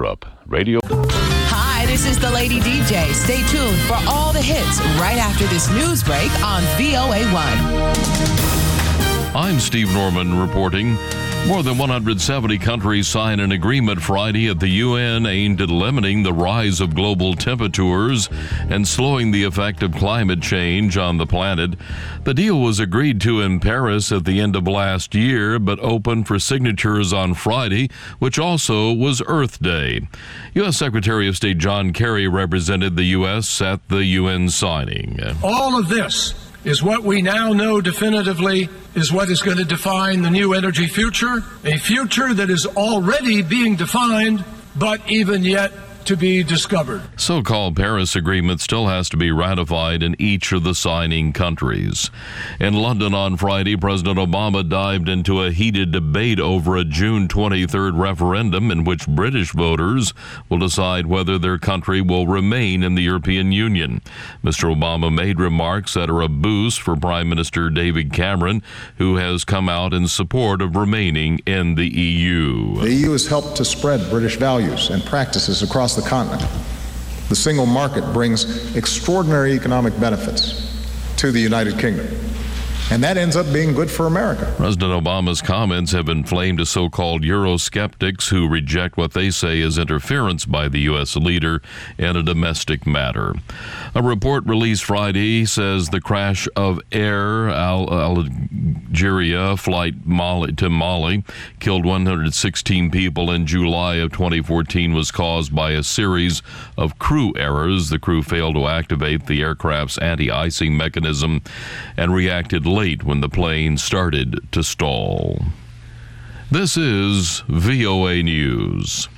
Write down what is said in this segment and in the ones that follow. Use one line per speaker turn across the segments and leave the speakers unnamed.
Europe. Radio.
Hi, this is the Lady DJ. Stay tuned for all the hits right after this news break on VOA1.
I'm Steve Norman reporting. More than 170 countries signed an agreement Friday at the UN aimed at limiting the rise of global temperatures and slowing the effect of climate change on the planet. The deal was agreed to in Paris at the end of last year, but opened for signatures on Friday, which also was Earth Day. U.S. Secretary of State John Kerry represented the U.S. at the UN signing.
All of this is what we now know definitively is what is going to define the new energy future, a future that is already being defined, but even yet to be discovered.
So-called Paris Agreement still has to be ratified in each of the signing countries. In London on Friday, President Obama dived into a heated debate over a June 23rd referendum in which British voters will decide whether their country will remain in the European Union. Mr. Obama made remarks that are a boost for Prime Minister David Cameron, who has come out in support of remaining in the EU.
The EU has helped to spread British values and practices across the continent. The single market brings extraordinary economic benefits to the United Kingdom, and that ends up being good for America.
President Obama's comments have inflamed a so-called Eurosceptics who reject what they say is interference by the U.S. leader in a domestic matter. A report released Friday says the crash of Air Algeria flight to Mali killed 116 people in July of 2014 was caused by a series of crew errors. The crew failed to activate the aircraft's anti-icing mechanism and reacted late when the plane started to stall. This is VOA News.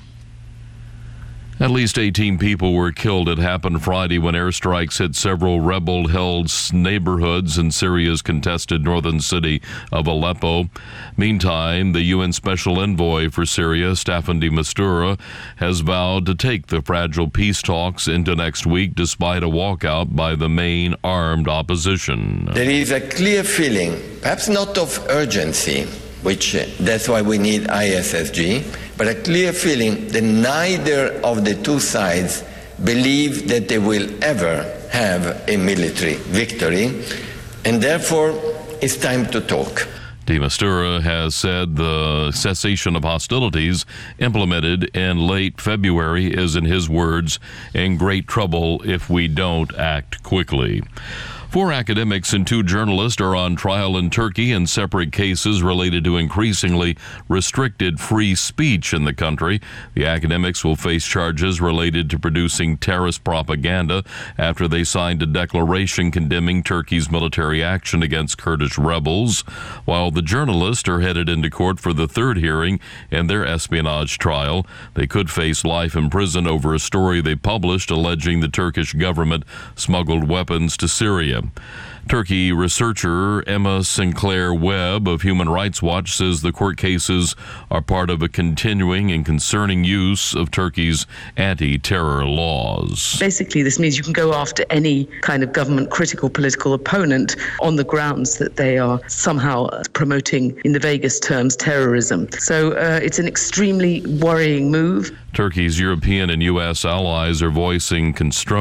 At least 18 people were killed. It happened Friday when airstrikes hit several rebel-held neighborhoods in Syria's contested northern city of Aleppo. Meantime, the UN Special Envoy for Syria, Staffan de Mistura, has vowed to take the fragile peace talks into next week despite a walkout by the main armed opposition.
There is a clear feeling, perhaps not of urgency, which that's why we need ISSG, but a clear feeling that neither of the two sides believe that they will ever have a military victory, and therefore it's time to talk.
De Mistura has said the cessation of hostilities implemented in late February is, in his words, in great trouble if we don't act quickly. 4 academics and 2 journalists are on trial in Turkey in separate cases related to increasingly restricted free speech in the country. The academics will face charges related to producing terrorist propaganda after they signed a declaration condemning Turkey's military action against Kurdish rebels, while the journalists are headed into court for the 3rd hearing in their espionage trial. They could face life in prison over a story they published alleging the Turkish government smuggled weapons to Syria. Turkey researcher Emma Sinclair Webb of Human Rights Watch says the court cases are part of a continuing and concerning use of Turkey's anti-terror laws.
Basically, this means you can go after any kind of government-critical political opponent on the grounds that they are somehow promoting, in the vaguest terms, terrorism. So it's an extremely worrying move.
Turkey's European and U.S. allies are voicing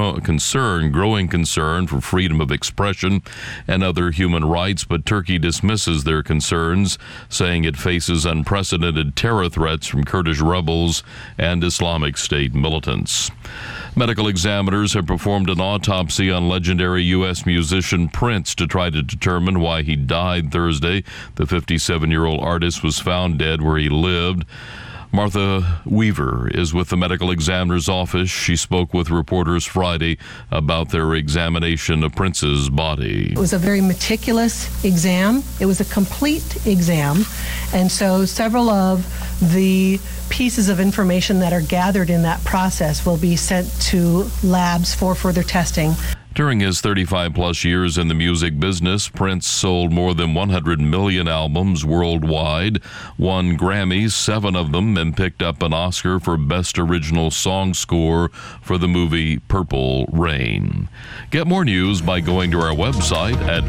growing concern for freedom of expression and other human rights, but Turkey dismisses their concerns, saying it faces unprecedented terror threats from Kurdish rebels and Islamic State militants. Medical examiners have performed an autopsy on legendary U.S. musician Prince to try to determine why he died Thursday. The 57-year-old artist was found dead where he lived. Martha Weaver is with the medical examiner's office. She spoke with reporters Friday about their examination of Prince's body.
It was a very meticulous exam. It was a complete exam. And so several of the pieces of information that are gathered in that process will be sent to labs for further testing.
During his 35-plus years in the music business, Prince sold more than 100 million albums worldwide, won Grammys, 7 of them, and picked up an Oscar for Best Original Song Score for the movie Purple Rain. Get more news by going to our website at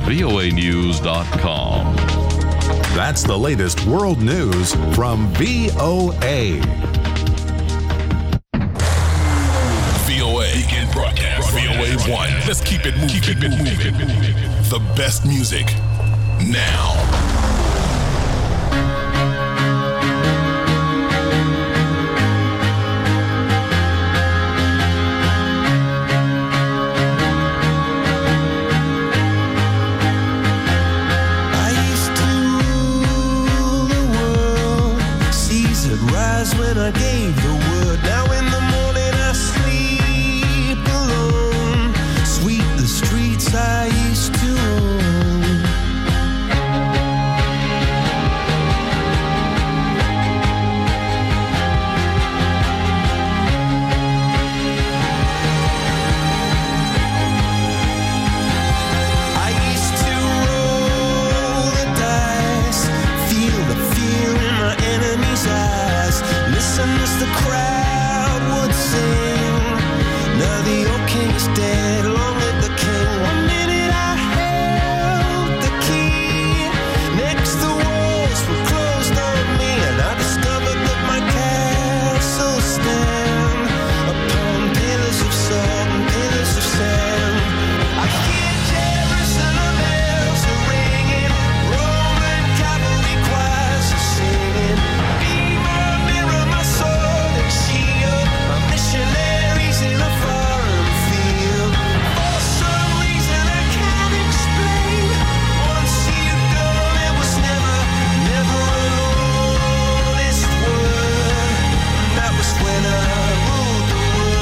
voanews.com.
That's the latest world news from VOA.
broadcast. VOA 1. Let's keep it moving. The best music now.
When I gave the word, now in the morning I sleep alone. Sweep the streets I used to own. I used to roll the dice, feel the fear in my enemy's eyes. Listen as the crowd would sing. Now the old king is dead, long live the king. One minute I held the key. Next the walls were closed on me, and I discovered that my castle stand upon pillars of salt and pillars of sand. I hear Jerusalem bells are ringing, Roman cavalry choirs are singing. Missionaries in a foreign field. For some reason I can't explain. Once you gone, it was never an honest word. That was when I ruled the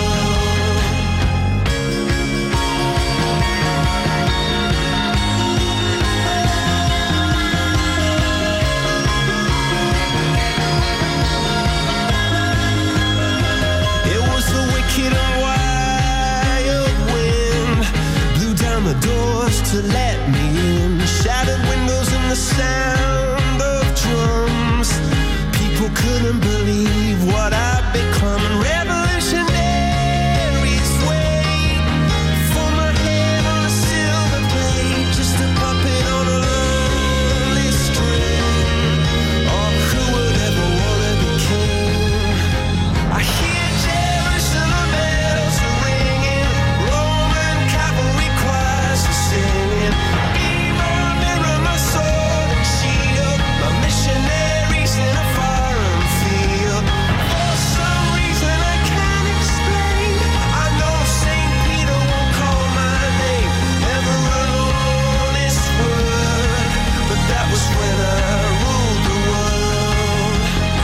wicked and wild wind blew down the doors to let me in. Shattered windows and the sound of drums. People couldn't believe what I'd become. And revolutionaries wait for my head on a silver plate, just a puppet on a lonely string. Oh, who would ever want to be king? I hear Jerusalem bells are ringing, Roman cavalry choirs are singing. Be my mirror, my sword and shield, my missionaries in a foreign field. For some reason I can't explain, I know St. Peter won't call my name, never an honest word, but that was when I ruled the world.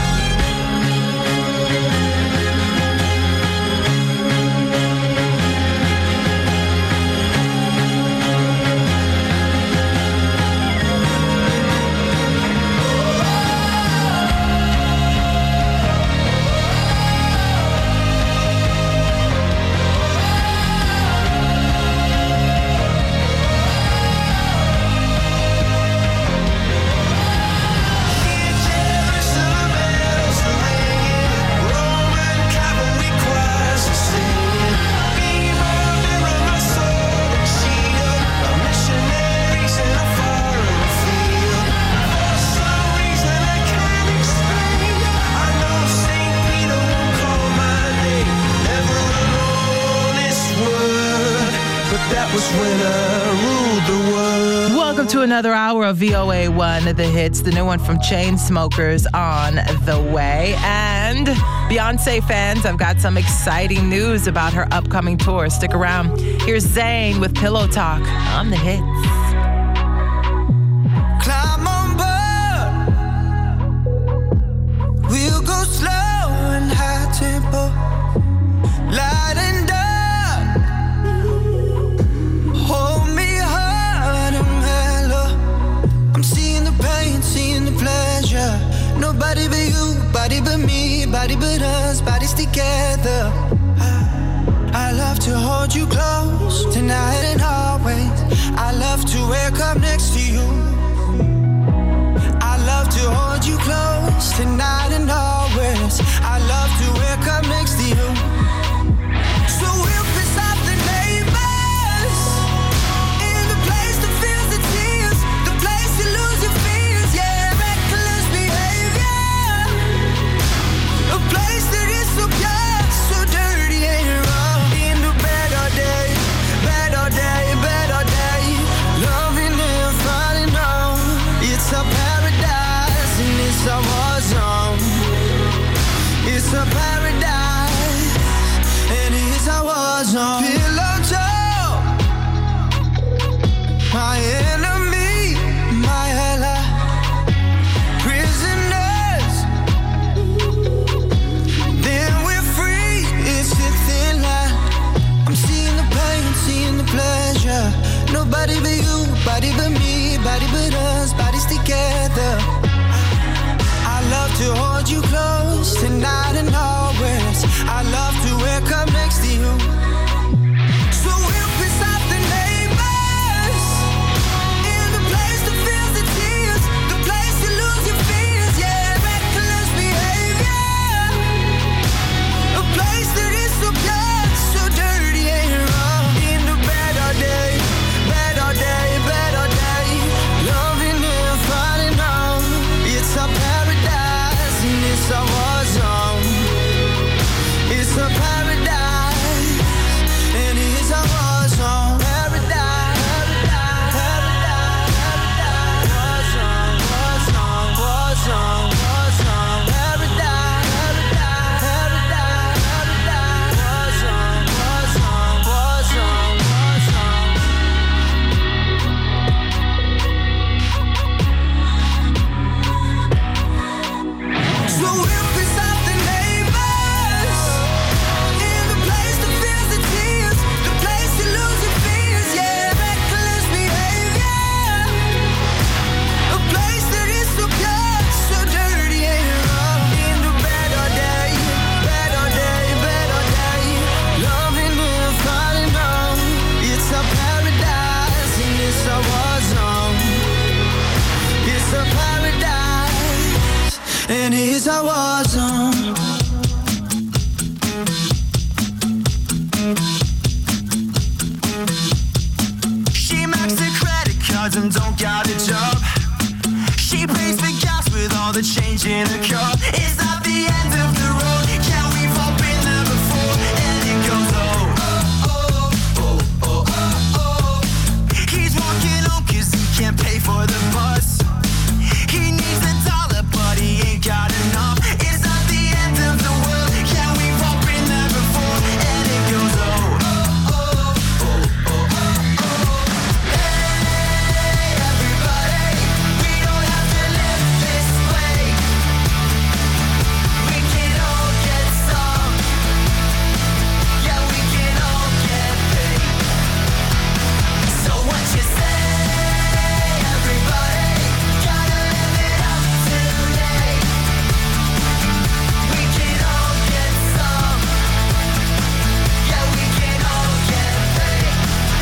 Jerusalem bells are ringing, Roman cavalry choirs are singing. Be my mirror, my sword and shield, my missionaries in a foreign field. For some reason I can't explain, I know St. Peter won't call my name, never an honest word, but that was when I ruled the world.
Welcome to another hour of VOA 1, The Hits, the new one from Chainsmokers on the way. And Beyonce fans, I've got some exciting news about her upcoming tour. Stick around. Here's Zayn with Pillow Talk on The Hits.
Climb on board. We'll go slow and high tempo, light and dark. Hold me hard and mellow. I'm seeing the pain, seeing the pleasure. Nobody but you, body but me, body but us, bodies together. I love to hold you close tonight and always. I love to wake up next to you. I love to hold you close tonight and always. I love to wake up next to you. So we'll piss off the neighbors in the place that feels the tears, the place you lose your fears, yeah, reckless behavior, a place that is so pure, so dirty and wrong. In the bed all day. was on pillow talk. My enemy, my ally. Prisoners, then we're free. It's a thin line. I'm seeing the pain, seeing the pleasure. Nobody but you, body but me, body but us, bodies together. I love to hold you close tonight and always. I love to wake up next to you. So we'll piss off the neighbors in the place that feels the tears, the place you lose your fears, yeah, reckless behavior, a place that is so pure, so dirty and wrong. In the bed all day, bed all day, bed all day, loving and falling on. It's a paradise and it's a war zone. It's a paradise and it's a war zone. Paradise, paradise, paradise, war zone, war zone, war zone, war zone. Paradise, paradise, paradise, war zone, war zone, war zone, war zone. So we'll piss off the neighbors in the place that feels the tears, the place you lose your fears, yeah, reckless behavior, a place that is so pure, so dirty and wrong. In the bed all day, bed all day, bed all day, loving and falling on. It's a paradise and it's a war zone. It's a paradise and it's a war zone. She maxed her credit cards and don't got a job. She pays for gas with all the change in her car. Is that the end of the road? Yeah, we've all been there before. And it goes oh, oh, oh, oh, oh, oh. He's walking home 'cause he can't pay for the bus. He needs a dollar, but he ain't got enough. Is that the end of the world? Yeah, we've all been there before. And it goes oh, oh, oh, oh, oh, oh. Hey, everybody, we don't have to live this way. We can all get some. Yeah, we can all get paid. So what you say, everybody? Gotta live it up today. We can all get some. Yeah, we can all get paid.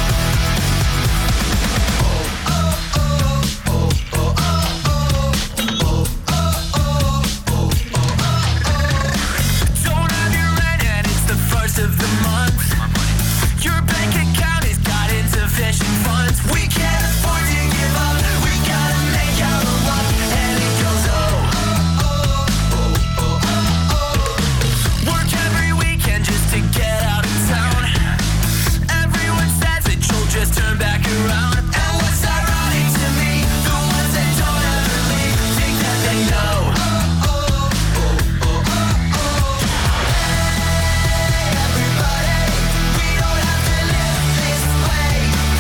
Oh, oh, oh, oh, oh, oh, oh, oh, oh, oh, oh. Don't have your rent and it's the first of the month. Your bank account has got insufficient funds. We can't afford to give up. We gotta make out a lot. And it goes oh, oh, oh, oh, oh, oh. Work every weekend just to get out of town. Everyone says that you'll just turn back around. And what's ironic to me, the ones that don't ever leave think that they know. Oh, oh, oh, oh, oh, oh. Hey, everybody, we don't have to live this way.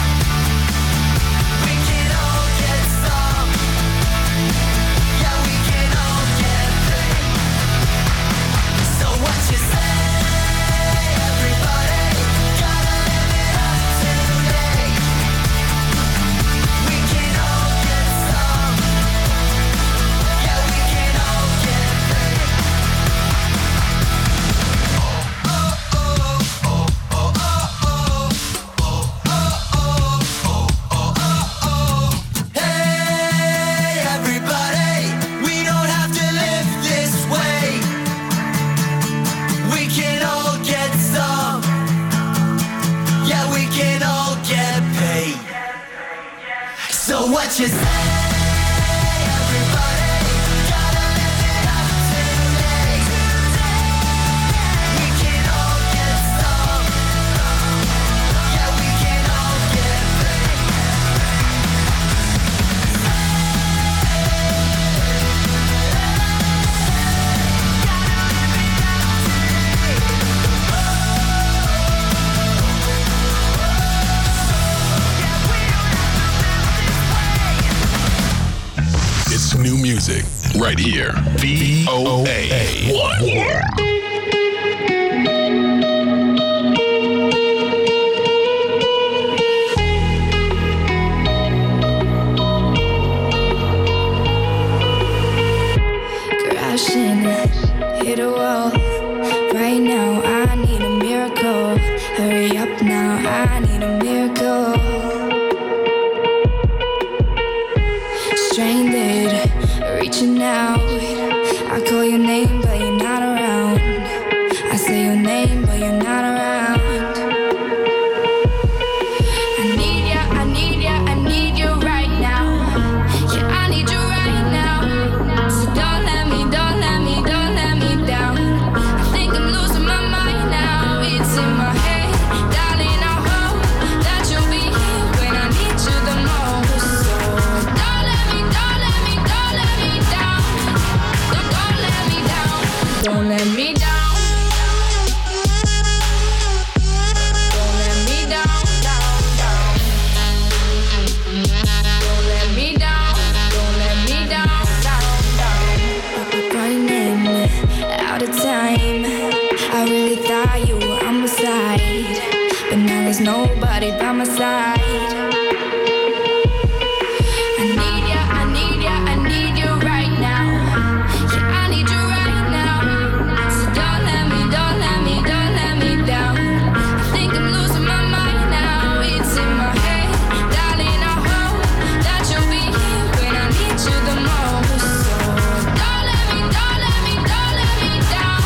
We can all get some. Yeah, we can all get paid. So what you say, everybody? Gotta live it up today. We can all get some. Yeah, we can all get paid. Oh, oh, oh, oh, oh, oh, oh, oh. Hey, everybody, we don't have to live this way. We can all get some. Yeah, we can all get paid. So what you say, everybody? Gotta live it up today. We can all get some. Yeah, we can all get paid. Gotta live it up today.
right here. VOA 1.
Hit a wall. Right now, I need a miracle. Hurry up now, I need a miracle. Stranded, reaching out. I call your name, but you're not around. I say your name, but you're not around. I need ya, I need ya, I need you right now. Yeah, I need you right now. So don't let me down. I think I'm losing my mind now. It's in my head, darling. I hope that you'll be here when I need you the most. So don't let me down. Don't let me down. Don't let me down. Nobody by my side. I need ya, I need ya, I need you right now. Yeah, I need you right now. So don't let me down. I think I'm losing my mind now. It's in my head, darling. I hope that you'll be here when I need you the most. So don't let me down. Don't let me down.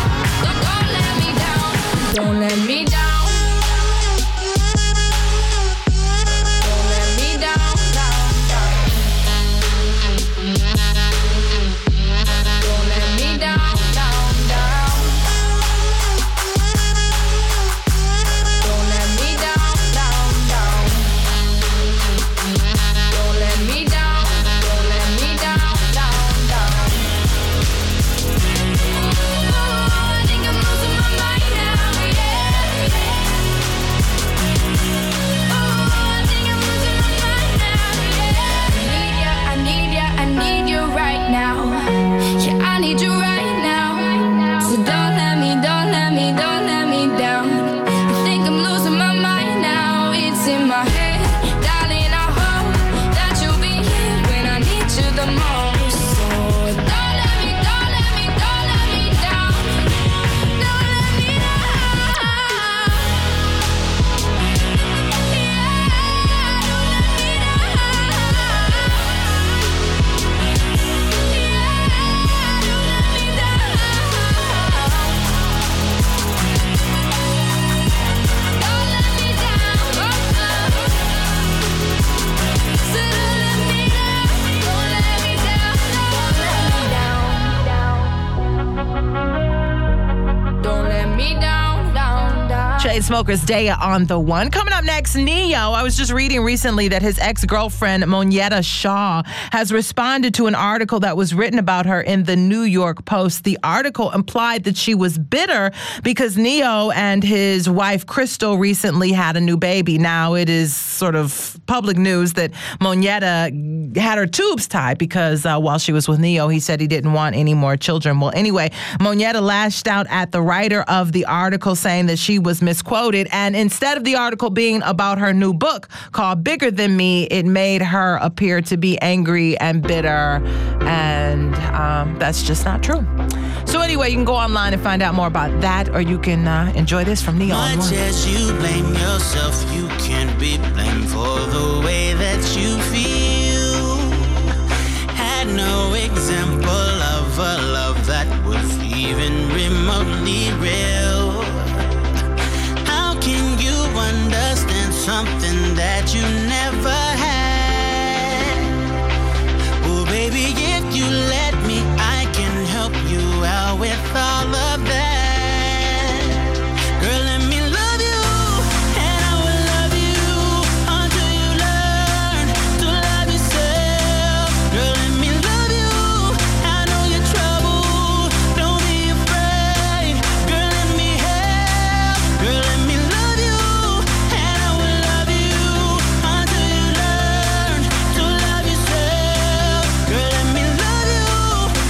Don't let me down.
Chainsmokers, Daya on the One. Coming up next, Neo. I was just reading recently that his ex-girlfriend, Monyetta Shaw, has responded to an article that was written about her in the New York Post. The article implied that she was bitter because Neo and his wife, Crystal, recently had a new baby. Now, it is sort of public news that Monyetta had her tubes tied because while she was with Neo, he said he didn't want any more children. Well, anyway, Monyetta lashed out at the writer of the article, saying that she was misquoted. And instead of the article being about her new book called Bigger Than Me, it made her appear to be angry and bitter. And that's just not true. So anyway, you can go online and find out more about that, or you can enjoy this from Neo.
Much as you blame yourself, you can't be blamed for the way that you feel. Had no example of a love that was even remotely real. How can you understand something that you never had? Oh, baby, if you let me, I can help you out with all of that. Girl, let me love you, and I will love you until you learn to love yourself. Girl, let me love you, I know you're trouble, don't be afraid. Girl, let me help. Girl, let me love you, and I will love you until you learn to love yourself. Girl, let me love you,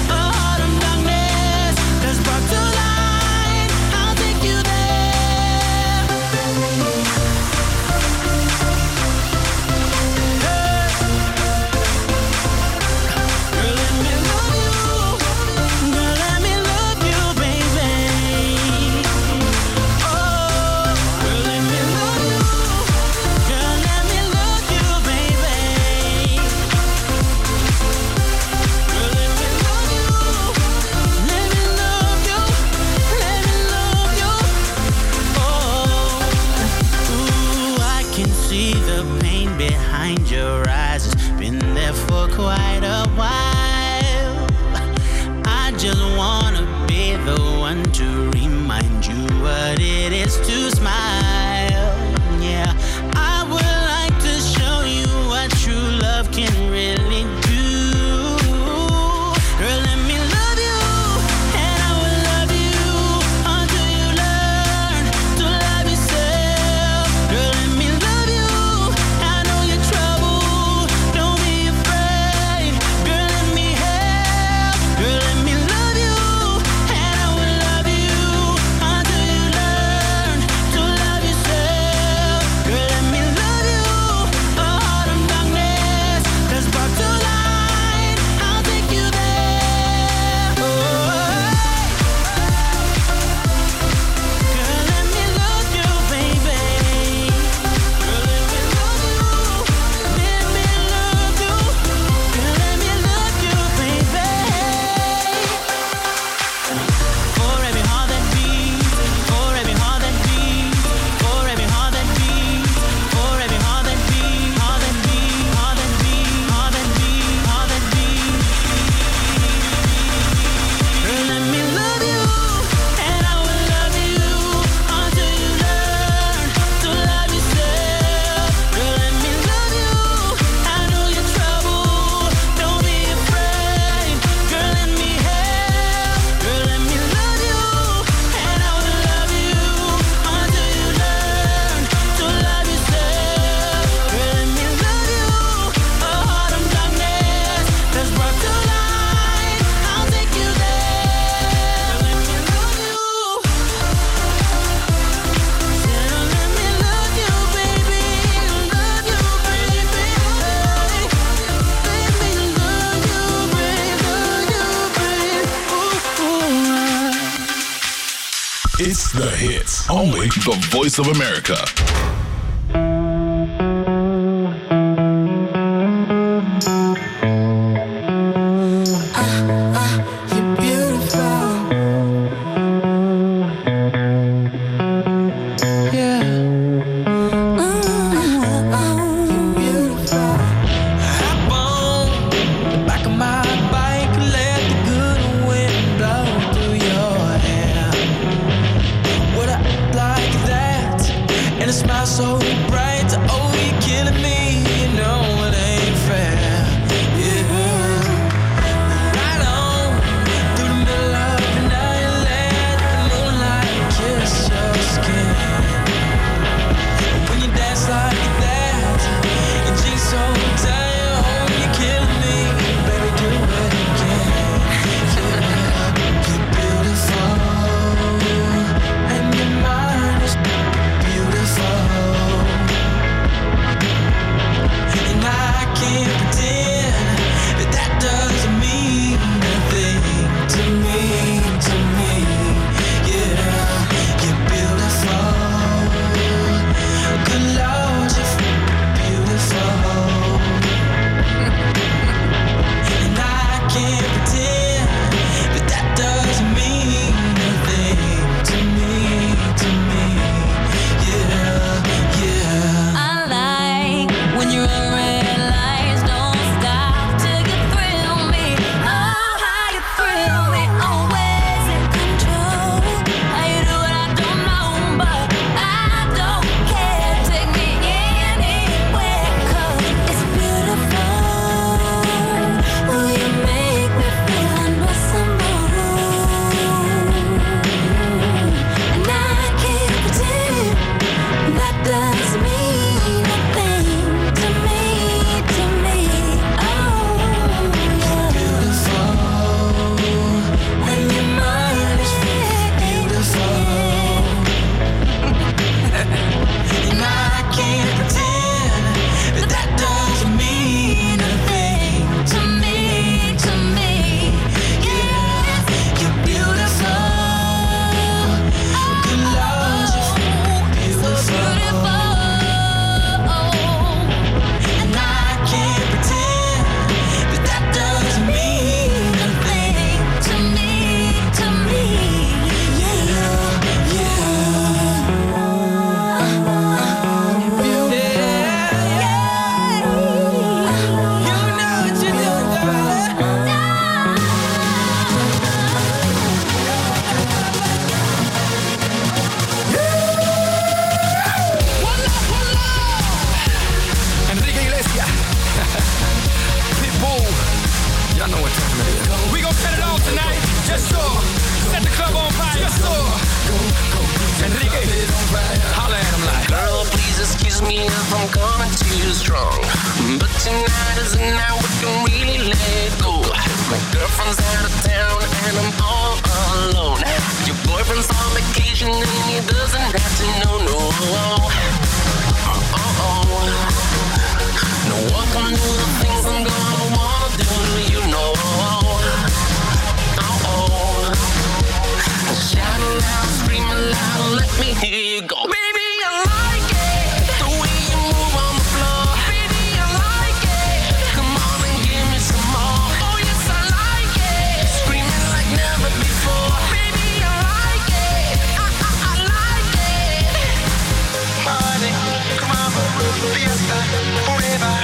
the pain behind your eyes has been there for quite a while. I just wanna be the one to remind you what it is to smile. Yeah, I would like to show you what true love can really do. Girl, let me love you, and I will love you until you learn to love yourself. Girl, let me love you, I know you're trouble, don't be afraid. Girl, let me help. Girl, let me love you, and I will love you until you learn to love yourself. Girl, let me love you, a heart of darkness that's brought to light. I'll take you there. Oh, girl, let me love you, baby. Girl, let me love you. Let me love you. Girl, let me love you, baby. For every heart that beats, for every heart that beats, for every heart that beats, for every heart that beats, heart that beats, heart that beats, heart that beats, heart that beats. Girl, let me love you, and I will love you until you learn to love yourself. Girl, let me love you, I know you're trouble, don't be afraid. Girl, let me help. Girl, let me love you, and I will love you until you learn to love yourself. Girl, let me love you, a heart of darkness that's brought to light. I'll take you there. Let me love you. Said let me love you, baby. Love you, baby. Let me love you, baby. Love you, baby. Ooh.
It's the hits. Only the Voice of America.
You're beautiful. Yeah. You're beautiful. Hop on the back of my bike, let the good wind blow through your hair. Would I like that? And a smile so bright. Oh, you're killing me. You know it ain't fair. Yeah. Right on through the middle of the night, let the moonlight kiss your skin. When you dance like that, your jeans so tight, oh, you're killing me. Baby, do it again. Yeah. You're beautiful, and your mind is beautiful. And I can't pretend
too strong. But tonight is the night we can really let it go. My girlfriend's out of town and I'm all alone. Your boyfriend's on vacation and he doesn't have to know, no. No one can do the things I'm gonna wanna do, you know. Shout aloud, scream aloud, let me hear you go. Baby, I like it, the way you move on the floor. Baby, I like it, come on and give me some more. Oh yes, I like it, screaming like never before. Baby, I like it, I like it. Party, come on, fiesta, forever.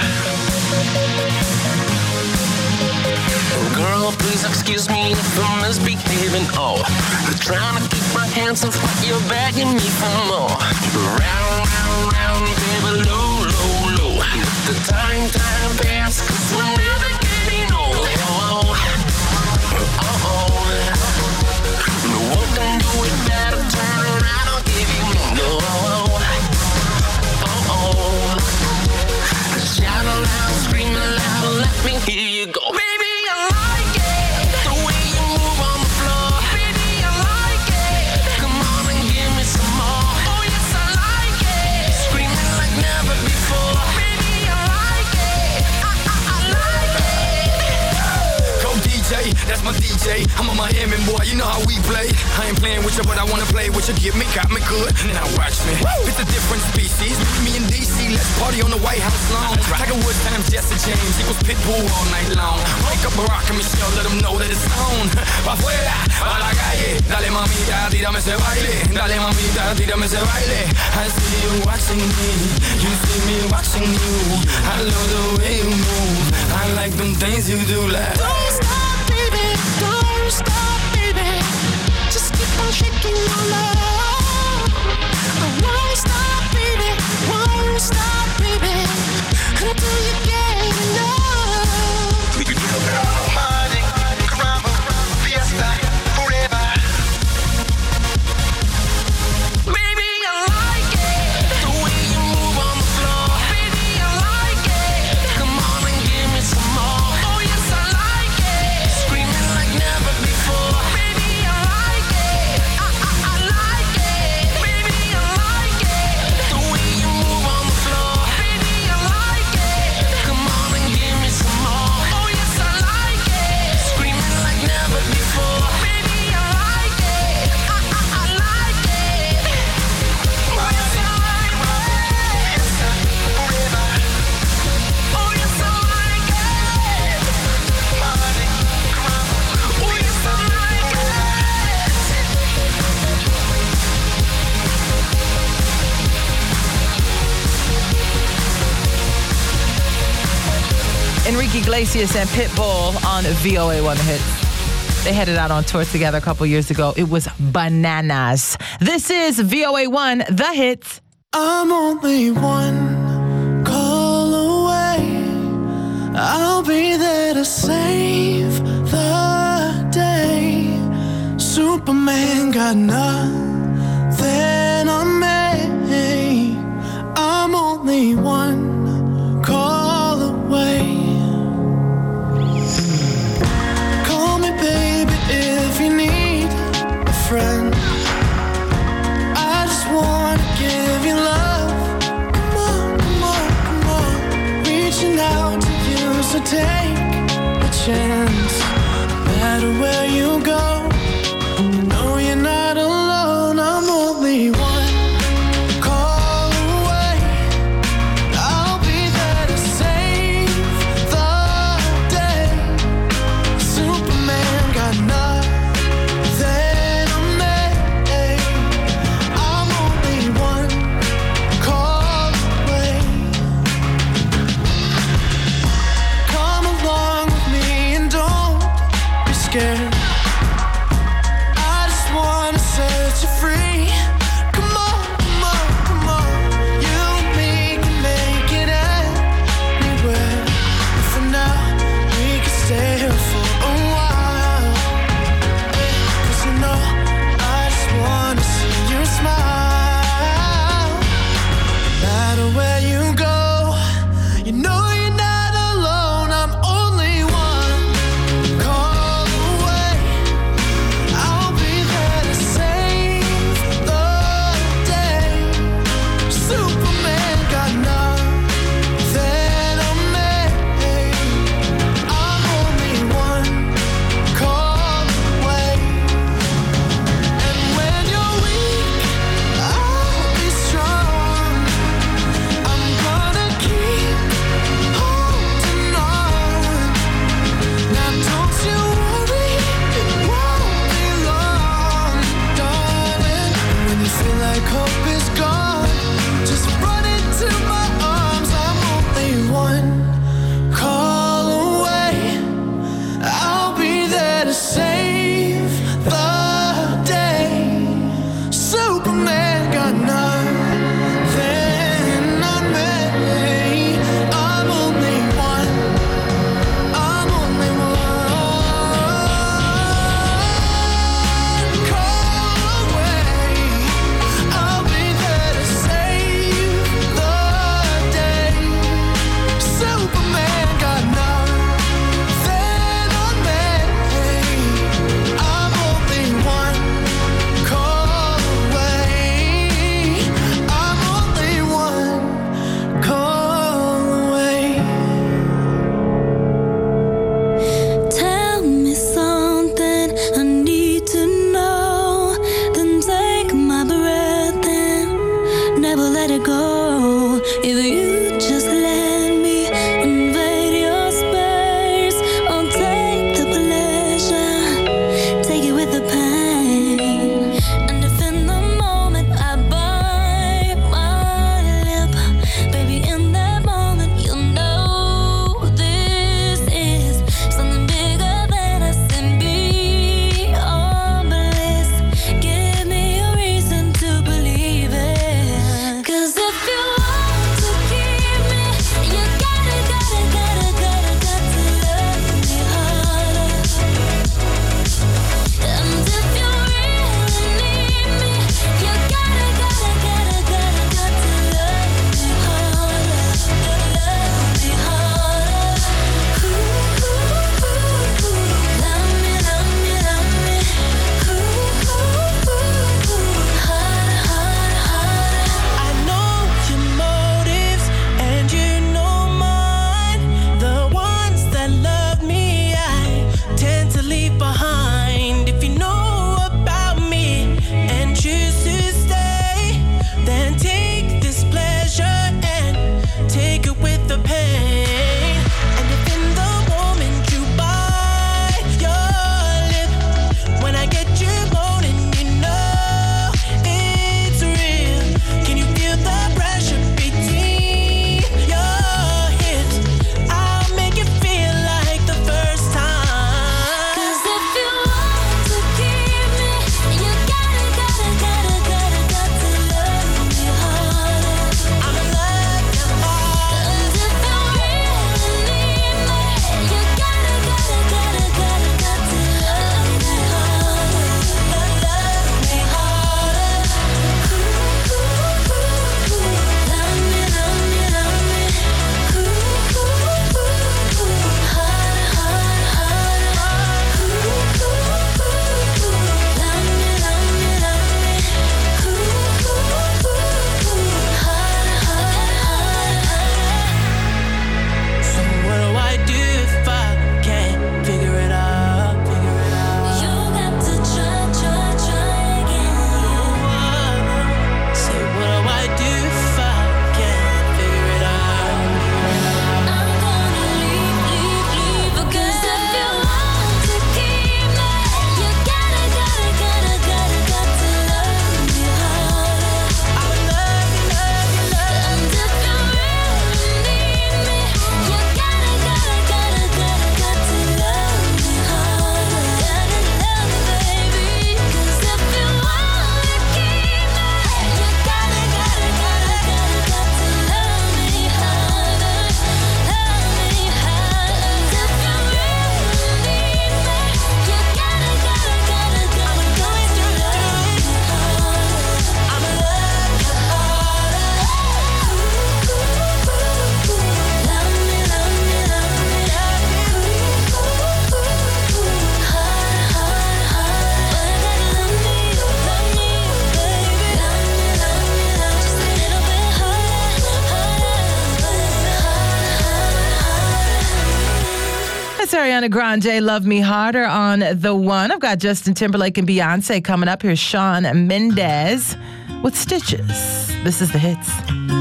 Girl, please excuse me if I'm misbehaving. Oh, I'm trying to keep my hands off, but you're begging me for more. Round, round, round, baby, low, low, low. Let the time pass, 'cause we're never getting old. No one can do it better. Turn around, I'll give you more. Shout aloud, scream aloud, let me hear you go. Baby, I like it, the way you move on the floor. Baby, I like it, come on and give me some more. Oh yes, I like it, screaming like never before. Baby, I like it, I like it.
Go DJ, that's my DJ. I'm a Miami boy, you know how we play. I ain't playing with you, but I wanna play with you. Get me, got me good, now watch me. It's a different species, me and DC, let's party on the White House lawn. Tiger Woods times Jesse James, equals Pitbull all night long. Wake up Barack and Michelle, let them know that it's on. Pa' afuera, pa' la calle, dale mamita, tírame ese baile. Dale mamita, tírame ese baile. I see you watching me, you see me watching you. I love the way you move, I like them things you do like.
Don't stop, baby, don't stop, baby. Just keep on shaking your love. I won't stop, baby, won't stop, baby, until you get enough. Party, caramba, fiesta, forever.
Baby, I like it, the way you move on the floor. Baby, I like it, come on and give me some more. Oh yes, I like it, screaming like never before. Baby, I like it, I like it. Baby, I like it, the way you move on the floor. Baby, I like it, come on and give me some more. Oh yes, I like it, screaming like never before. Baby, I like it, I like it. Oh yes, I like it, forever. Oh yes, I like it. Party, come on. Oh yes, I like it.
Enrique Iglesias and Pitbull on VOA1 The Hits. They headed out on tour together a couple years ago. It was bananas. This is VOA1 The Hits.
I'm only one call away. I'll be there to save the day. Superman got nothing on me. I'm only one call away. Call me, baby, if you need a friend. I just wanna give you love. Come on, come on, come on. Reaching out to you, so take a chance. No matter where you go, you know you're not alone. like hope is gone. Just run into my arms. I'm only one call away. I'll be there to save the day. Superman got nothing on me. I'm only one. I'm only one call away. I'll be there to save the day. Superman got nothing on me. I'm only one call away. I'm only one call away.
Tell me something I need to know. Then take my breath and never let it go. If you just let me invade your space, I'll take the pleasure, take it with the pain. And if in the moment I bite my lip, baby, in that moment you'll know this is something bigger than us and beyond bliss. Give me a reason to believe it. 'Cause if you want to keep me, you gotta love me harder. And if you really need me, you gotta love me harder. Love me harder. Love me, love me, love me.
I know your motives and you know mine. The ones that love me, I tend to leave behind. If you know about me and choose to stay, then take this pleasure and take it with the pain. And if in the moment you bite your lip, when I get you moaning, you know it's real. Can you feel the pressure between your hips? I'll make it feel like the first time.
'Cause if you want to keep me, you gotta love me harder.
I'ma love you hard.
And if you really need me, you gotta love me harder.
Love me harder.
Love me, love me, love me. Harder, harder, harder. Love me, love me, love me. Harder, harder, harder.
So what do I do if I can't figure it out?
You got to try again.
Say what do I do if I can't figure it out?
I'm gonna leave. Because if you want to keep me, you gotta love me harder.
I would love you, love you, love
And if you really need me, you gotta love me harder. Gotta love me, baby. 'Cause if you want to keep me, you gotta love me harder. Love me harder. And if you really need me, you gotta love me harder.
I'ma love you harder.
Love me, love me, love me. Harder, harder, harder. But love me, baby. Love me, just a little bit harder.
That's Ariana Grande, Love Me Harder on The One. I've got Justin Timberlake and Beyonce coming up. Here's Shawn Mendes with Stitches. This is the hits.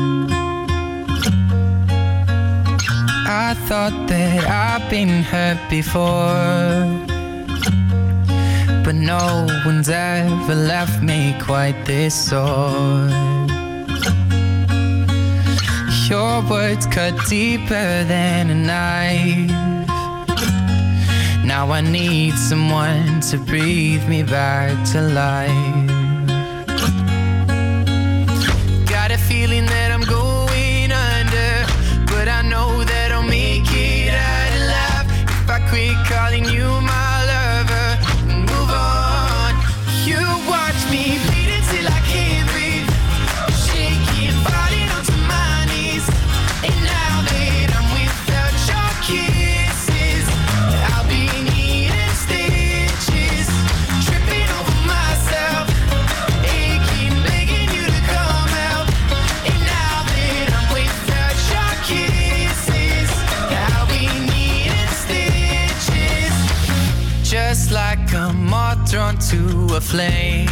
I thought that I've been hurt before, but no one's ever left me quite this sore. Your words cut deeper than a knife. Now I need someone to breathe me back to life. Got a feeling that I'm going under, but I know that I'll make it out alive if I quit calling you my lover and move on. You watch me bleed until I can't breathe, shaking, falling onto my knees. And now that I'm without your kisses, I'll be needing stitches, tripping over myself, aching, begging you to come out. And now that I'm without your kisses, I'll be needing stitches. Just like a moth drawn to a flame.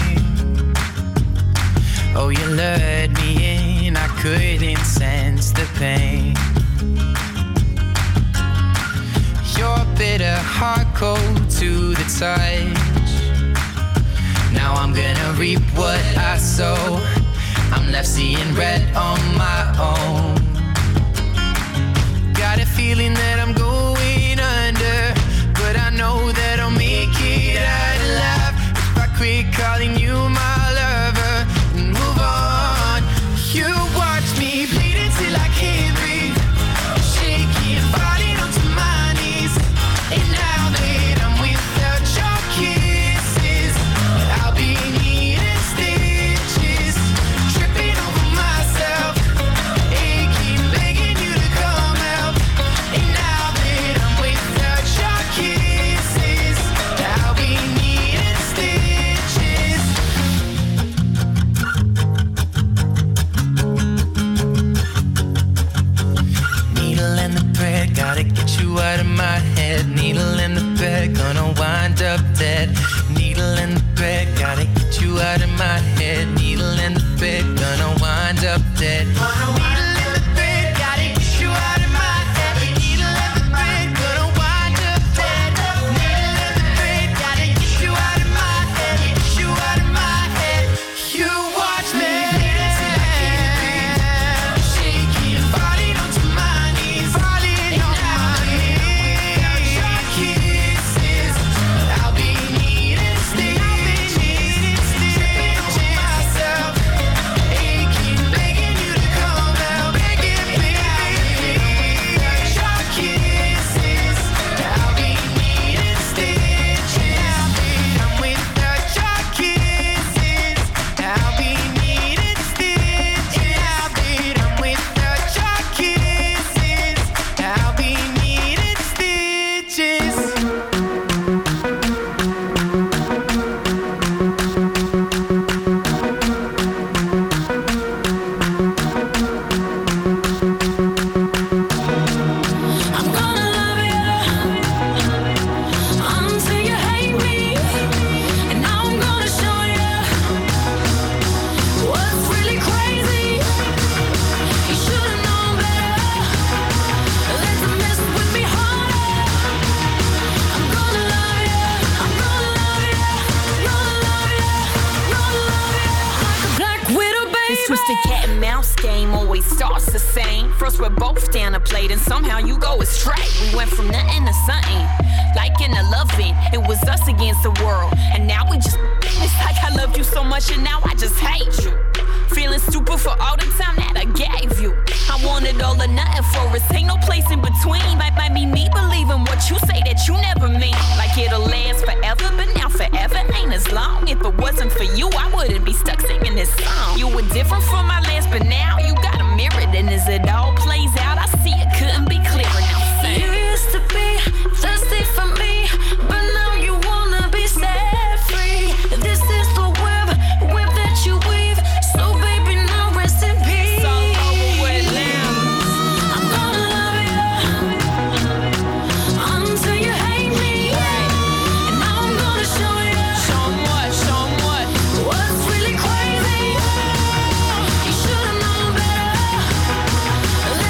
Oh, you lured me in, I couldn't sense the pain. Your bitter heart cold to the touch. Now I'm gonna reap what I sow. I'm left seeing red on my own. Got a feeling that I'm going under, but I know that I'll make it out alive if I quit calling you my lover and move on. You watch me bleed until I can't breathe, shaking, falling onto my knees. And now that I'm without your kisses, I'll be needing stitches, tripping over myself, aching, begging you to come out. And now that I'm without your kisses, I'll be needing stitches. Needle in the thread, gotta get you out of my head. Needle in the bed, gonna wind up dead. Needle in the bed, gotta get you out of my head. Needle in the bed, gonna wind up dead. Needle in the bed, gotta get you out of my head. Needle in the bed, gonna wind up dead. Needle in the bed, gotta get you out of my head. Get you out of my head. You watch me till I can't breathe, shaking, falling onto my knees, falling on my knees. Your kisses, I'll be needing stitches, tripping over myself, aching, begging you to come out, begging, baby. Your kisses, I'll be needing stitches. I'm without your kisses, I'll be needing stitches. I'm without your kisses, I'll be needing stitches.
I'm gonna love you until you hate me, and now I'm gonna show you what's really crazy. You should've known better than to mess with me harder. I'm gonna love you, I'm gonna love you, gonna love you, gonna love you like a black widow, baby.
This twisted cat and mouse game always starts the same. First we're both down a plate and somehow you go astray. We went from nothing to something, like in a loving. It was us against the world, and now we just. It's like I loved you so much and now I just hate you. Feeling stupid for all the time that I gave you. I wanted all or nothing for us, ain't no place in between. Might be me believing what you say that you never mean. Like it'll last forever, but now forever ain't as long. If it wasn't for you, I wouldn't be stuck singing this song. You were different from my last, but now you got a mirror. And as it all plays out, I see it couldn't be clearer. Now sing.
You used to be thirsty for me, but now you wanna be set free. This is the web that you weave. So baby, now rest in peace.
It's all over with now.
I'm gonna love you until you hate me, and now I'm gonna show you what's really crazy. You should've known better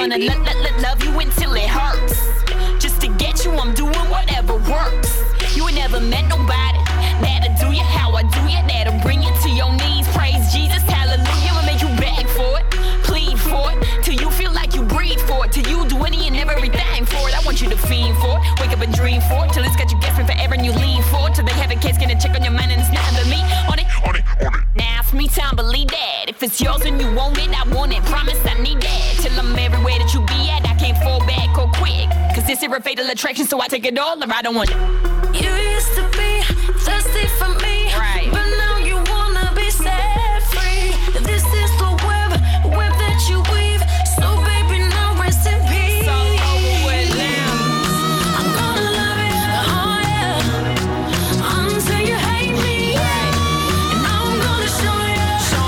wanna love you until it hurts. Just to get you, I'm doing whatever works. You ain't never met nobody that'll do you how I do you, that'll bring you to your knees. Praise Jesus, hallelujah. I'll make you beg for it, plead for it, till you feel like you breathe for it, till you do any and everything for it. I want you to fiend for it, wake up and dream for it, till it's got you guessing forever and you lean for it, till they have a case, gonna check on your mind and it's nothing but me on it. Now it's me time, believe that. If it's yours and you want it, I want it. Promise I need that. Till I'm everywhere that you be at, I can't fall back or quick. Cause this is a fatal attraction, so I take it all or I don't want it.
You used to be thirsty for me,
right?
But now you wanna be set free. This is the web that you weave. So baby, now rest in peace.
It's all over with now.
I'm gonna love it, oh yeah, until you hate me. And I'm gonna show you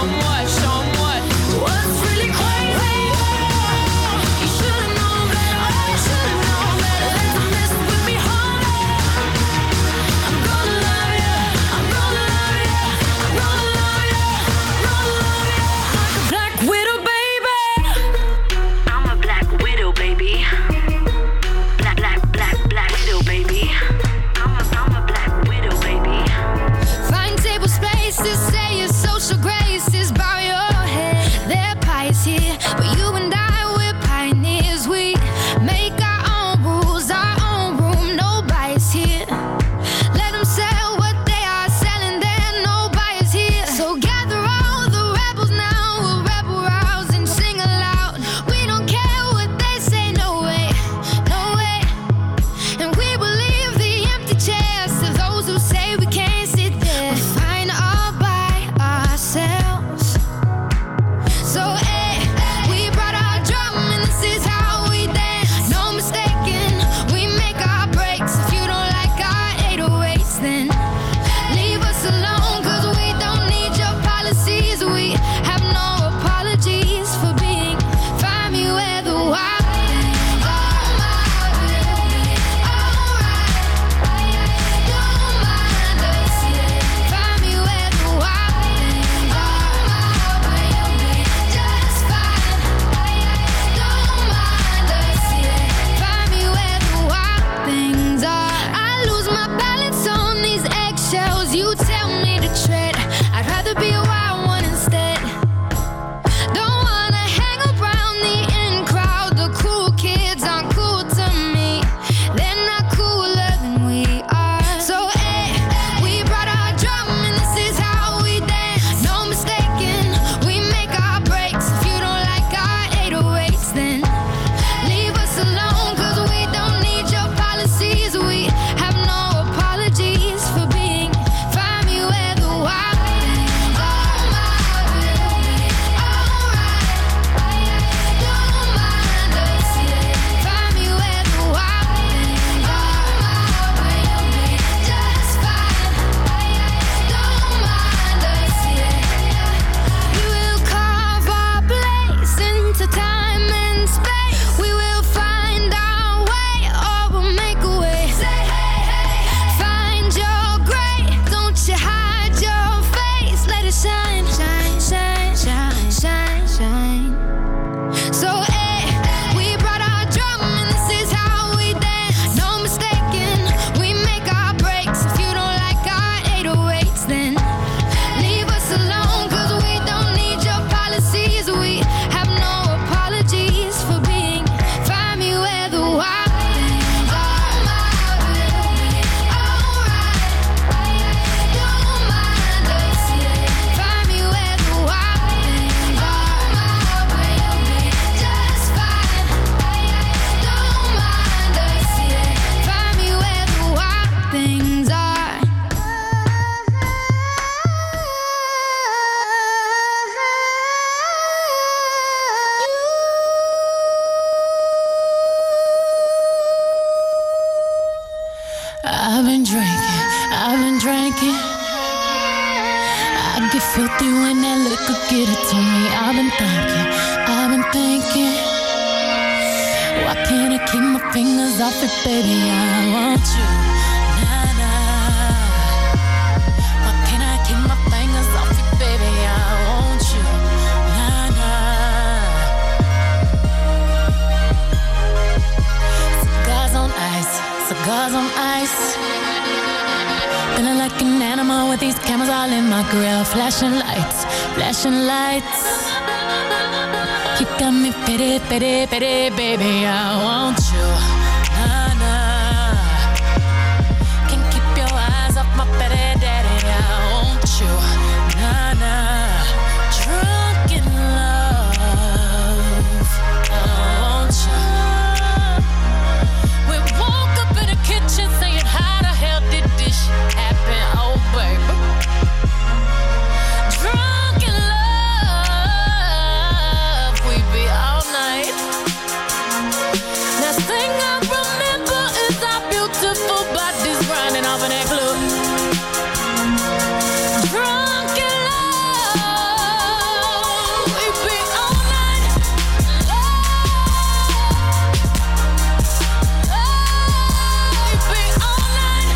what's really crazy. You should've known better, oh you should've known better than to mess with me, honey. I'm gonna love you, I'm gonna love you, I'm gonna love you, I'm gonna love you like a black widow, baby.
I'm a black widow, baby. Black widow, baby. I'm a black widow, baby.
Find table spaces, say your social graces, bow your head. They're pious here, but you and I, we're pioneers. We make our own rules, our own room, no bias here. Let them sell what they are selling, there no bias here. So gather all the rebels now, we'll rebel rouse and sing aloud. We don't care what they say, no way, no way. And we will leave the empty chairs to those who say we can't sit there. We're fine all by ourselves. So we brought our drum and this is how we dance. No mistaking, we make our breaks. If you don't like our 808s, then leave us alone, cause we don't need your policies. We have no apologies for being. Find me where the wild things are. Don't mind us, yeah. Find me where the wild things are. Just fine. Don't mind us, yeah. Find me where the wild things are. I lose my balance on these eggshells. You tell me to tread. I'd rather be a wild one instead. Don't wanna hang around the in crowd. The cool kids aren't cool to me. They're not cooler than we are. So we brought our drum and this is how we dance. No mistaking, we make our breaks. If you don't like our 808s, then leave us alone, cause we don't need your policies. We have no apologies for being. Find me where the wild things are. Don't mind us, yeah. Find me where the wild things are. Just fine. Don't mind us, yeah. We will carve our place into time and space. We will find our way, or we'll make a way. Say hey, hey. Find your gray. Don't you hide your face. Let it shine, shine, shine, shine, shine, shine. So we brought our drum and this is how we dance. No mistaking, we make our breaks. If you don't like our 808s, then leave us alone, cause we don't need your policies. We have no apologies for being. Find me where the wild things are. Don't mind us, yeah. Find me where the wild things are. Just fine. Don't mind us, yeah. Find me where the wild things are.
I've been drinking. I get filthy when that liquor get it to me. I've been thinking. Why can't I keep my fingers off it, baby? I want you. Nah, nah. Why can't I keep my fingers off it, baby? I want you. Nah, nah. Even with these cameras all in my grill, flashing lights, flashing lights. You got me pity, pity, pity, baby, I want you. Nah, nah. Can't keep your eyes off my pity, daddy, I want you. Nah, nah. Drunk in love, I want you. We woke up in the kitchen saying, how the hell did this shit happen? Oh, baby. Drunk in love, we be all night. Last thing I remember is our beautiful bodies grinding off in that club. Drunk in love, we be all night. We be all night.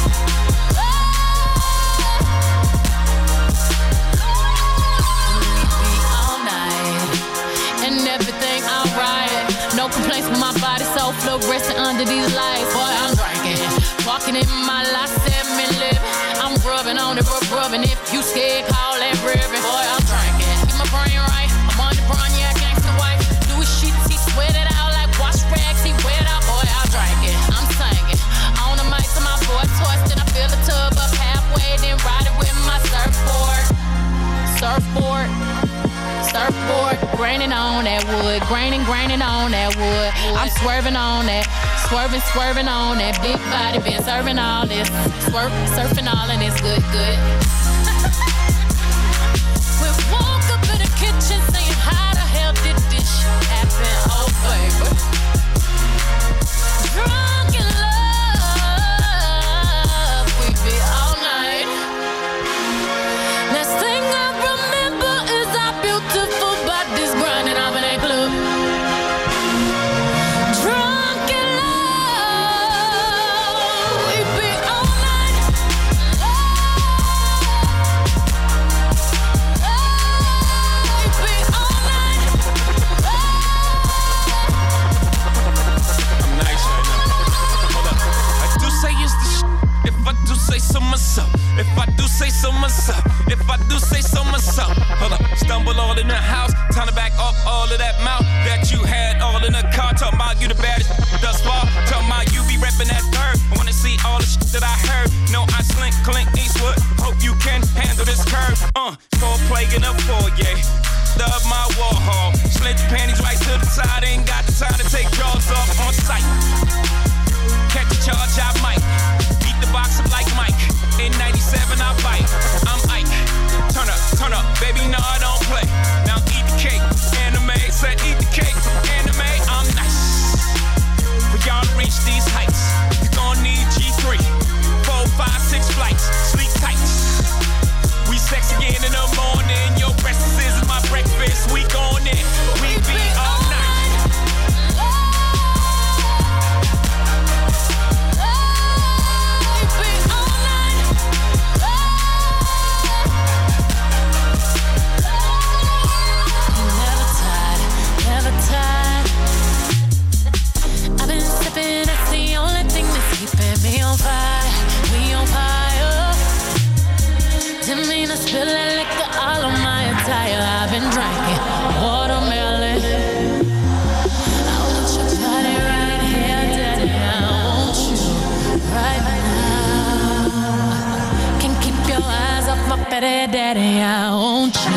We be all night. And everything alright. No complaints with my body, so fluorescent under these lights. Boy, I'm drinking. Walking in my last 7-Eleven. I'm rubbing on it, rubbing. If you scared, call that ribbon. Boy, I'm drinking. Get my brain right. I'm on the brown, yeah, gangsta wife. Louis sheets, he sweat it out like wash rags. He wet out, boy, I'm drinking. I'm singing. On the mic to my boy toys. Then I fill the tub up halfway. Then ride it with my surfboard. Surfboard. Surfboard, graining on that wood, graining on that wood. I'm swerving on that, swerving on that big body. Been serving all this, surfing all and it's good. We woke up in the kitchen saying, how the hell did this shit happen? Oh, baby. Drunk in love, we be all night. Last thing I remember is our beautiful bodies grinding off in that club. Drunk in love, we be all night. We be all night.
I'm nice right now. Hold up. I do say it's the if I do say so myself. If I do say so myself. If I do say so myself. Hold up. Stumble all in the house. Time to back up all of that mouth that you had all in the car. Talking about you the baddest thus far. Talking about you be repping that third. I wanna see all the shit that I heard. No, I slink, Clint Eastwood. Hope you can handle this curve. For plague in a foyer. Love my Warhol. Slid the panties right to the side. Ain't got the time to take drawers off on sight. Catch a charge, I might. Beat the box up like Mike. In 97, I bite. I'm Ike. Turn up, baby, no, I don't play. Now eat the cake, anime. Said eat the cake, anime. I'm nice. For y'all to reach these heights, you gon' need G3. 4, 5, 6 flights. Sleep tight. We sex again in the morning. Your breakfast is my breakfast. We gon' in. We be all night.
I've been sipping, that's the only thing that's keeping me on fire. We on fire. Didn't mean to spill that liquor all on my attire. I've been drinking watermelon. I want your body right here, daddy. I want you right now. Can't keep your eyes off my petty daddy. I want you.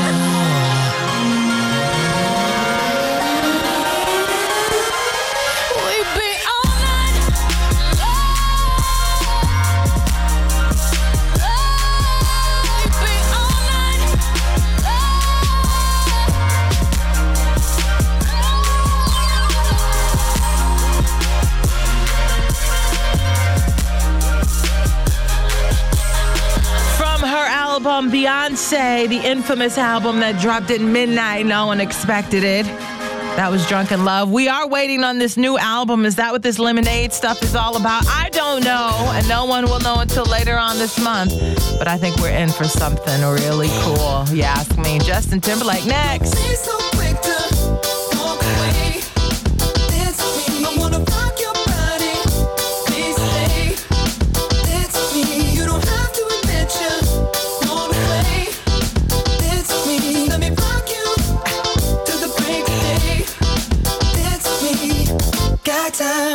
Album Beyonce, the infamous album that dropped at midnight. No one expected it. That was Drunken Love. We are waiting on this new album. Is that what this Lemonade stuff is all about? I don't know, and no one will know until later on this month. But I think we're in for something really cool. You ask me. Justin Timberlake next.
She's so quick to walk away. It's me. I wanna rock your body. Please stay. It's me. You don't have to admit you. No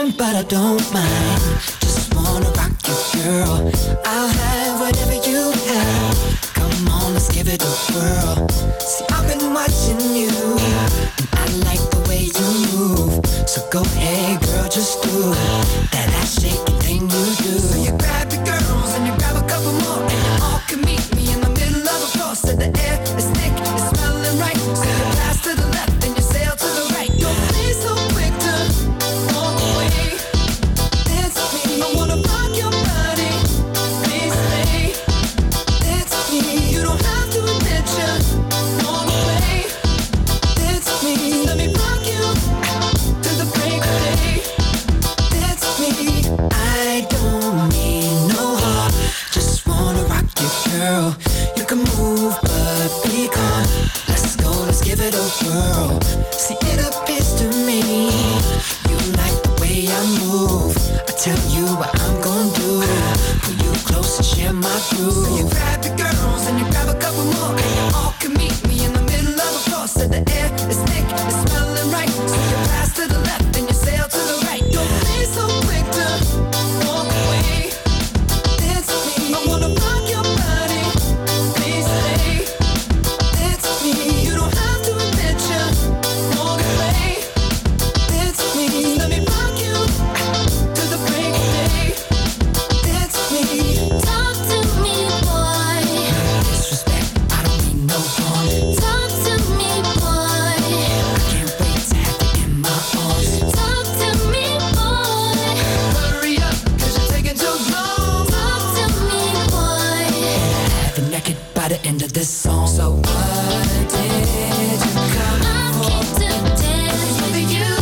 but I don't mind. Just wanna rock you, girl. I'll have whatever you have. Come on, let's give it a whirl. See, I've been watching you, and I like the way you move. So go ahead, girl, just do that ass shaking thing you do. So you grab your girls and you grab a couple more, and you all can meet me in the middle of the floor. So the air is thick, it's smelling right. So you pass to the left and you sail to the right. Don't be so quick to walk away. Dance with me, I wanna rock your body. Please stay. Dance with me, you don't have to admit you walk away. Dance with me, let me rock you to the break of day. Dance with me, I don't need no heart. Just wanna rock you, girl. You can move, but be calm. Let's go, let's give it a whirl. See, it appears to me you like the way I move. I tell you what I'm gonna do. Pull you close and share my groove. So you grab your girls and you grab a couple more, and you all can meet me in the middle of the floor. So the air is thick, it's smelling right. So you pass to the left and you sail to the right. Don't be so quick to walk away. Dance with me, I wanna rock your body. Please stay. Dance with me, you don't have to admit you walk away. Dance with me, let me rock you to the break of day. Dance with me.
Talk to me, boy.
Disrespect, I don't mean no harm.
Talk to me, boy.
I can't wait to have you in my arms.
Talk to me, boy.
Hurry up, cause you're taking too long.
Talk to me, boy.
Have you naked by the end of this song. So what did you come
I
for?
came to dance with you.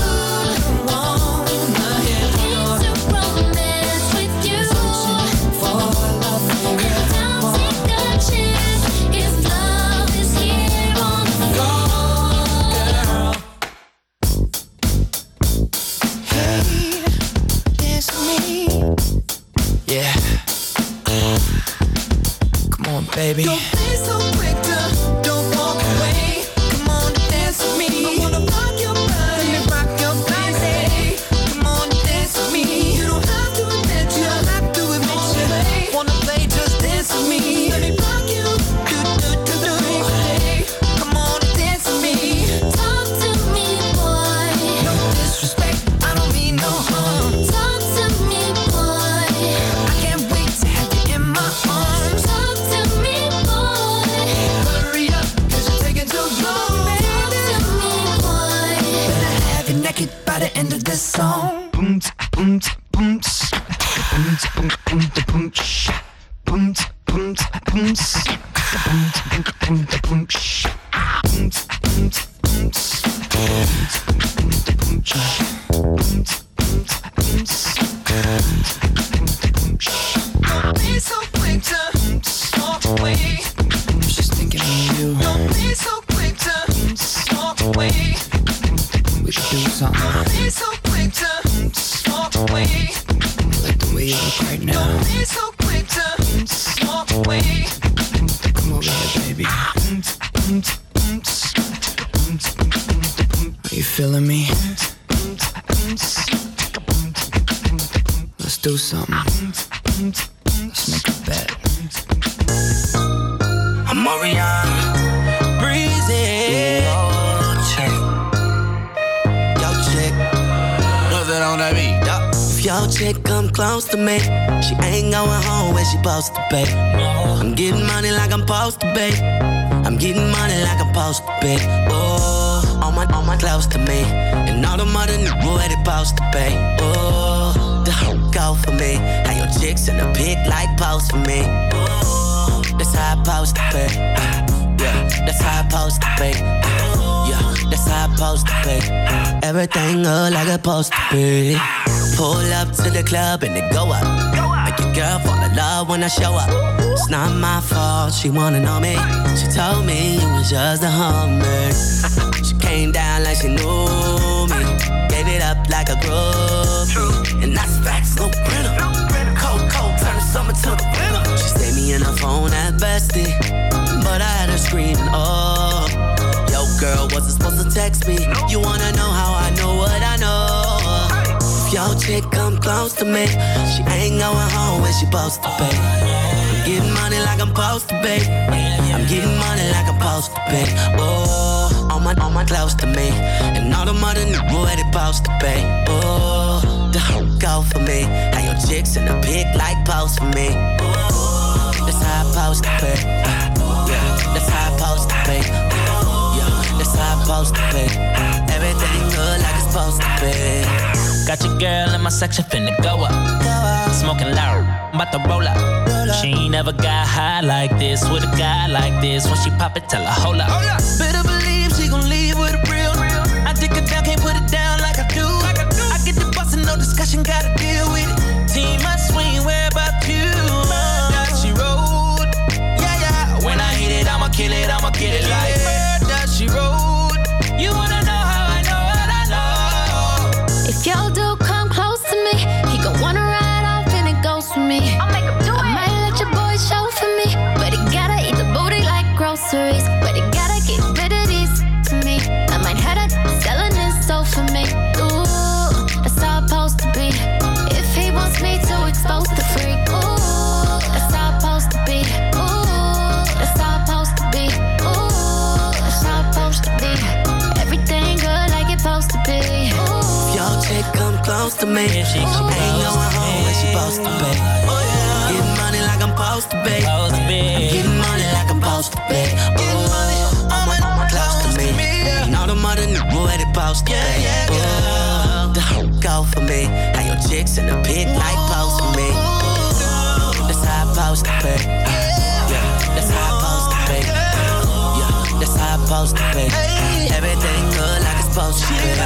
Wanna hear
Came to romance with you.
for love for real.
Now take a chance if love is here on the floor.
Hey, dance with me. Yeah. Come on, baby. Don't be so quick to don't walk away. Come on, dance with me. I wanna rock your body. Let me rock your body. Come on, dance with me. You don't have to admit you. Don't have to admit you. Wanna play? Just dance with me. Let me rock you. Do the day. Come on, dance with me.
Talk to me, boy.
No disrespect, I don't mean no harm.
Talk to me, boy.
I can't wait to have you in my arms.
Talk to me, boy.
Hurry up, cause you're taking too long,
Talk
baby.
to me, boy.
Better have you naked by the end of this song. Boom, boom, boom, boom, boom, boom, boom, boom, boom, boom, boom, boom, boom, don't be so quick to walk away. I'm just thinking of you. Don't be so quick to walk away. We should do something. Don't be so quick to walk away. I like the way you look right now. Don't be so quick to walk away. Come over here, baby. Are you feeling me? Let's do something. Let's make a bet. I'm Mariana, breezy. Yo, chick, what's it on that beat? If your chick come close to me, she ain't going home where she supposed to be. I'm getting money like I'm supposed to be. I'm getting money like I'm supposed to be. Oh, all my close to me, and all the mother niggas where they supposed to be. Oh, the hoe go for me. How your chicks in the pic like pose for me. Oh, that's how I supposed to be. Yeah, that's how I supposed to be. Yeah, that's how I supposed to be. Everything look like it's supposed to be. Pull up to the club and it go up. Make your girl fall in love when I show up. It's not my fault, she wanna know me. She told me you was just a hummer. She came down like she knew me. Gave it up like a groupie. And that's facts, no printer. Cold, turn the summer to the winter. She stayed me in her phone at bestie, but I had her screaming, oh. Yo, girl, wasn't supposed to text me. You wanna know how I know what I know? If your chick come close to me, she ain't going home when she supposed to be. I'm getting money like I'm supposed to be. I'm getting money like I'm supposed to be. Oh, on my close to me, and all the mother niggas where they supposed to be. Oh, the hoe go for me. How your chicks in the pic like pose for me. Oh, that's how I supposed to be. Yeah, that's how I supposed to be. Yeah, that's how I supposed to be. Everything good like it's supposed to be.
Got your girl in my section finna go up. Smoking loud, about to roll up. She ain't never got high like this with a guy like this. When she pop it, tell her hold up. Better believe she gon' leave with a real. I dick her down, can't put it down like I do. I get the bustin', no discussion, gotta deal with it. Team, I swing, where about you? That she rode. Yeah, yeah. When I hit it, I'ma kill it, I'ma get it like that she rode. You wanna know how I know what I know?
If your dude come close to me, he gon' wanna ride off and it goes for me. I'll make him do it. I might let your boy show for me, but he gotta eat the booty like groceries. But he gotta get rid of these to me. I might have that selling his soul for me. Ooh, that's how it's supposed to be. If he wants me to expose the freak, ooh, that's how it's supposed to be. Ooh, that's how it's supposed to be. Ooh, that's how it's supposed to be. Everything good like it's supposed to be.
If your chick come close to me, she ain't going home when she supposed to be. Getting money like I'm supposed to be. I'm getting money like I'm supposed to be. Ooh, I'm close to me. And all the mother niggas where they supposed to be. Ooh, the hoe go for me. Now your chicks in the pit like pose for me. That's how I'm supposed to be. Yeah, that's how I'm supposed to be. Yeah, that's how I'm supposed to be. Everything good like it's supposed to be.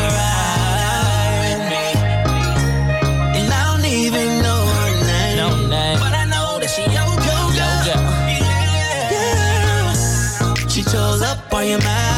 And I don't even know her name, but I know that she your girl. Yeah. She chose up on your mind.